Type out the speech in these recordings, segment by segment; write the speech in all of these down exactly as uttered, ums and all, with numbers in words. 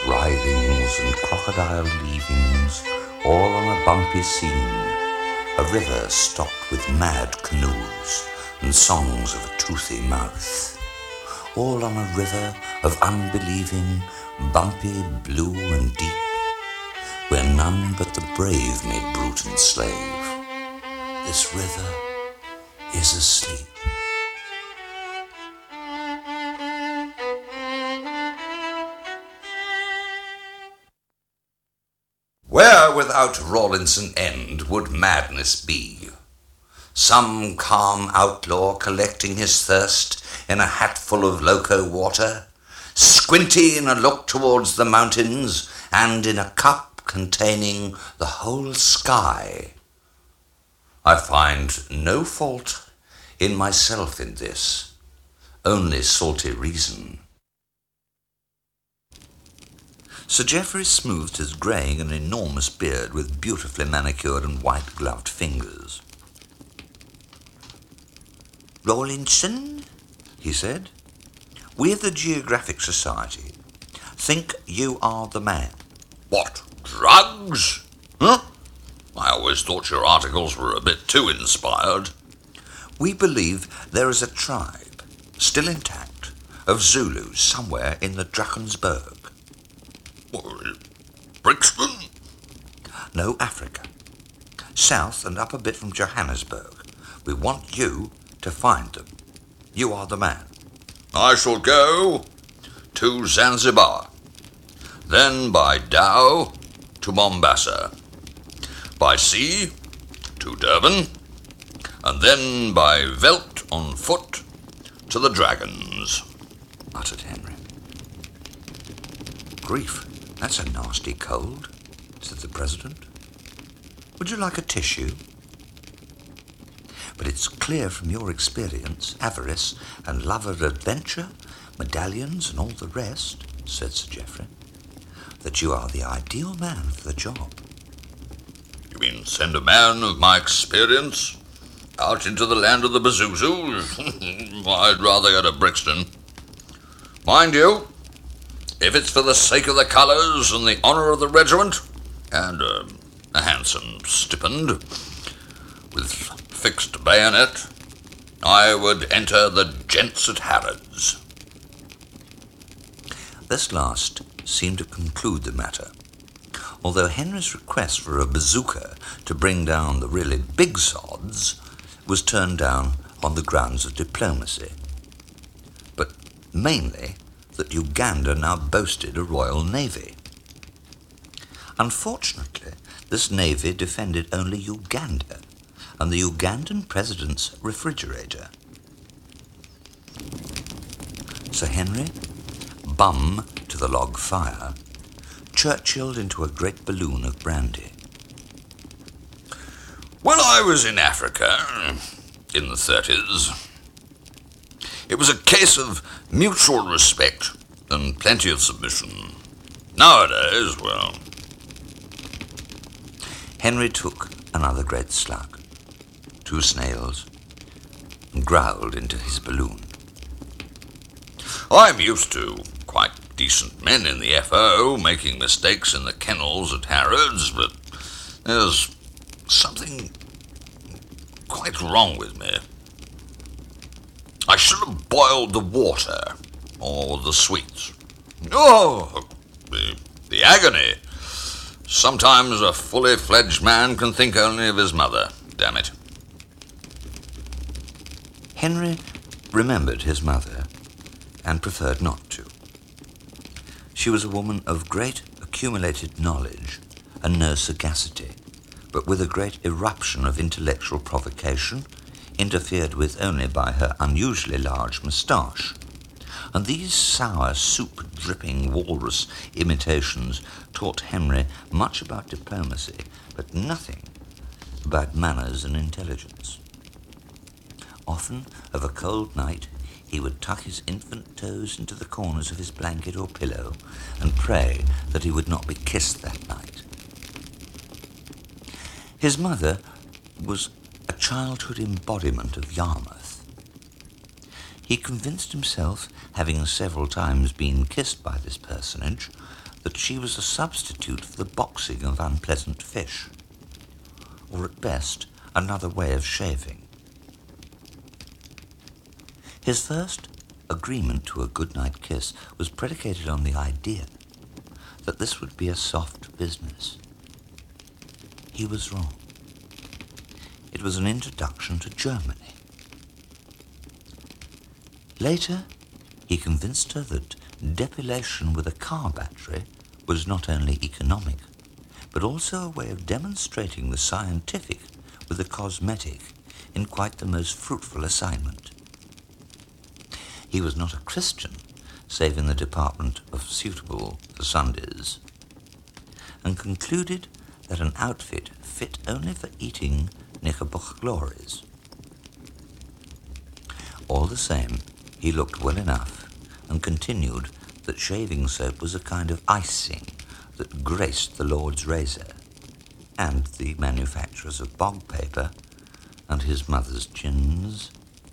writhings and crocodile leavings, all on a bumpy scene, a river stocked with mad canoes and songs of a toothy mouth, all on a river of unbelieving, bumpy, blue and deep, where none but the brave may brute and slave. This river is asleep. Where without Rawlinson end would madness be? Some calm outlaw collecting his thirst in a hatful of loco water, squinty in a look towards the mountains, and in a cup containing the whole sky. I find no fault in myself in this, only salty reason. Sir Geoffrey smoothed his greying and enormous beard with beautifully manicured and white-gloved fingers. "Rawlinson," he said, "we of the Geographic Society think you are the man." "What, drugs? Huh? I always thought your articles were a bit too inspired." "We believe there is a tribe, still intact, of Zulus somewhere in the Drakensberg." "Brixton?" "No, Africa. South and up a bit from Johannesburg. We want you to find them. You are the man." "I shall go to Zanzibar, then by dhow to Mombasa, by sea to Durban, and then by veld on foot to the Dragons," muttered Henry. "Grief, that's a nasty cold," said the President. "Would you like a tissue?" "But it's clear from your experience, avarice, and love of adventure, medallions, and all the rest," said Sir Geoffrey, "that you are the ideal man for the job." "You mean send a man of my experience out into the land of the Bazuzus? I'd rather go to Brixton. Mind you, if it's for the sake of the colours and the honour of the regiment, and uh, a handsome stipend, with fixed bayonet, I would enter the gents at Harrods." This last seemed to conclude the matter, although Henry's request for a bazooka to bring down the really big sods was turned down on the grounds of diplomacy, but mainly that Uganda now boasted a royal navy. Unfortunately, this navy defended only Uganda and the Ugandan president's refrigerator. Sir Henry, bum to the log fire, Churchilled into a great balloon of brandy. "When I was in Africa, in the thirties, it was a case of mutual respect and plenty of submission. Nowadays, well..." Henry took another great slug, two snails, and growled into his balloon. "I'm used to quite decent men in the F O making mistakes in the kennels at Harrods, but there's something quite wrong with me. I should have boiled the water, or the sweets. Oh, the, the agony. Sometimes a fully fledged man can think only of his mother, damn it." Henry remembered his mother and preferred not to. She was a woman of great accumulated knowledge and no sagacity, but with a great eruption of intellectual provocation, interfered with only by her unusually large moustache. And these sour, soup-dripping walrus imitations taught Henry much about diplomacy, but nothing about manners and intelligence. Often, of a cold night, he would tuck his infant toes into the corners of his blanket or pillow and pray that he would not be kissed that night. His mother was a childhood embodiment of Yarmouth. He convinced himself, having several times been kissed by this personage, that she was a substitute for the boxing of unpleasant fish, or at best, another way of shaving. His first agreement to a goodnight kiss was predicated on the idea that this would be a soft business. He was wrong. It was an introduction to Germany. Later, he convinced her that depilation with a car battery was not only economic, but also a way of demonstrating the scientific with the cosmetic in quite the most fruitful assignment. He was not a Christian, save in the department of suitable for Sundays, and concluded that an outfit fit only for eating knickerbocker-glories. All the same, he looked well enough, and continued that shaving soap was a kind of icing that graced the Lord's razor, and the manufacturers of bog paper, and his mother's chins.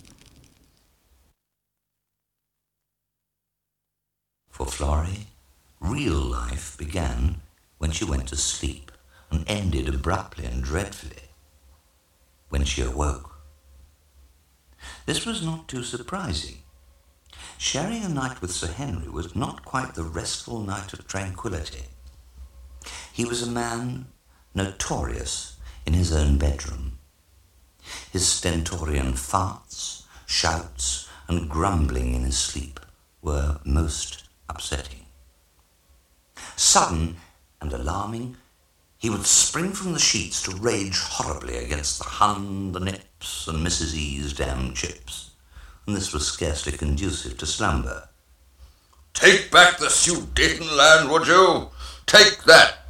For Florrie, real life began when she went to sleep and ended abruptly and dreadfully when she awoke. This was not too surprising. Sharing a night with Sir Henry was not quite the restful night of tranquility. He was a man notorious in his own bedroom. His stentorian farts, shouts, and grumbling in his sleep were most upsetting. Sudden and alarming, he would spring from the sheets to rage horribly against the Hun, the Nips, and Missus E's damned chips, and this was scarcely conducive to slumber. "Take back the Sudetenland, would you? Take that!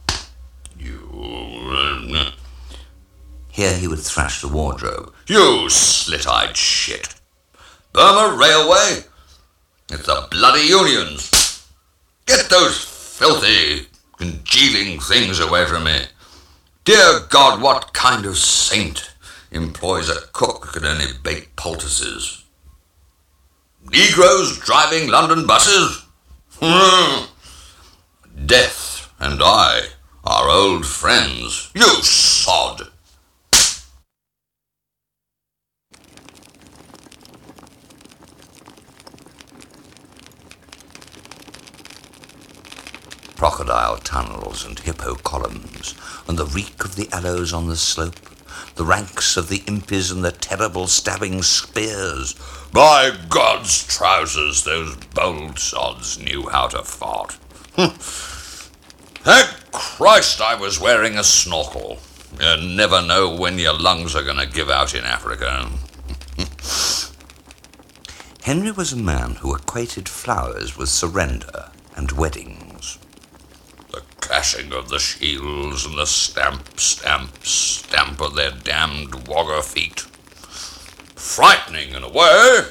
You..." Here he would thrash the wardrobe. "You slit-eyed shit! Burma Railway? It's the bloody unions! Get those filthy, congealing things away from me! Dear God, what kind of saint employs a cook who can only bake poultices? Negroes driving London buses? Death and I are old friends, you sod!" Crocodile tunnels and hippo columns, and the reek of the aloes on the slope, the ranks of the impis and the terrible stabbing spears. By God's trousers, those bold sods knew how to fart. Thank Christ I was wearing a snorkel. You never know when your lungs are going to give out in Africa. Henry was a man who equated flowers with surrender and weddings. The clashing of the shields and the stamp, stamp, stamp of their damned wagger feet. Frightening in a way.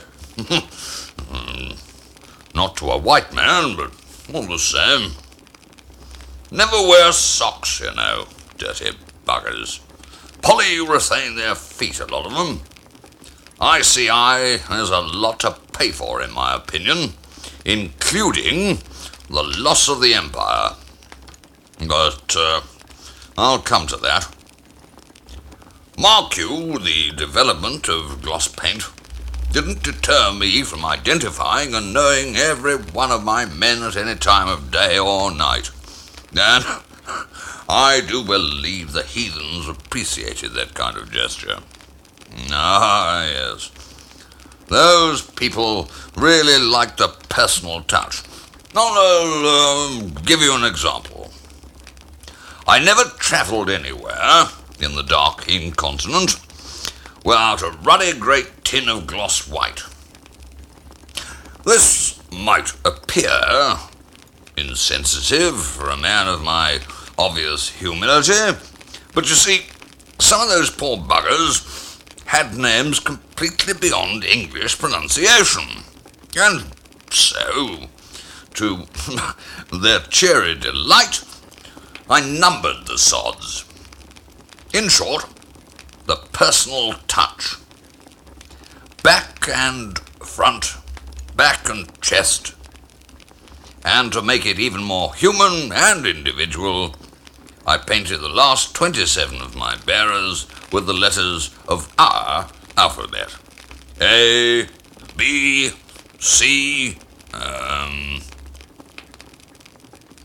Not to a white man, but all the same. Never wear socks, you know, dirty buggers. Polyurethane their feet, a lot of them. I C I has a lot to pay for, in my opinion, including the loss of the empire. But uh, I'll come to that. Mark you, the development of gloss paint didn't deter me from identifying and knowing every one of my men at any time of day or night. And I do believe the heathens appreciated that kind of gesture. Ah, yes. Those people really liked the personal touch. I'll uh, give you an example. I never travelled anywhere in the dark incontinent without a ruddy great tin of gloss white. This might appear insensitive for a man of my obvious humility, but you see, some of those poor buggers had names completely beyond English pronunciation, and so, to their cheery delight, I numbered the sods. In short, the personal touch. Back and front, back and chest, and to make it even more human and individual, I painted the last twenty-seven of my bearers with the letters of our alphabet. A, B, C, um,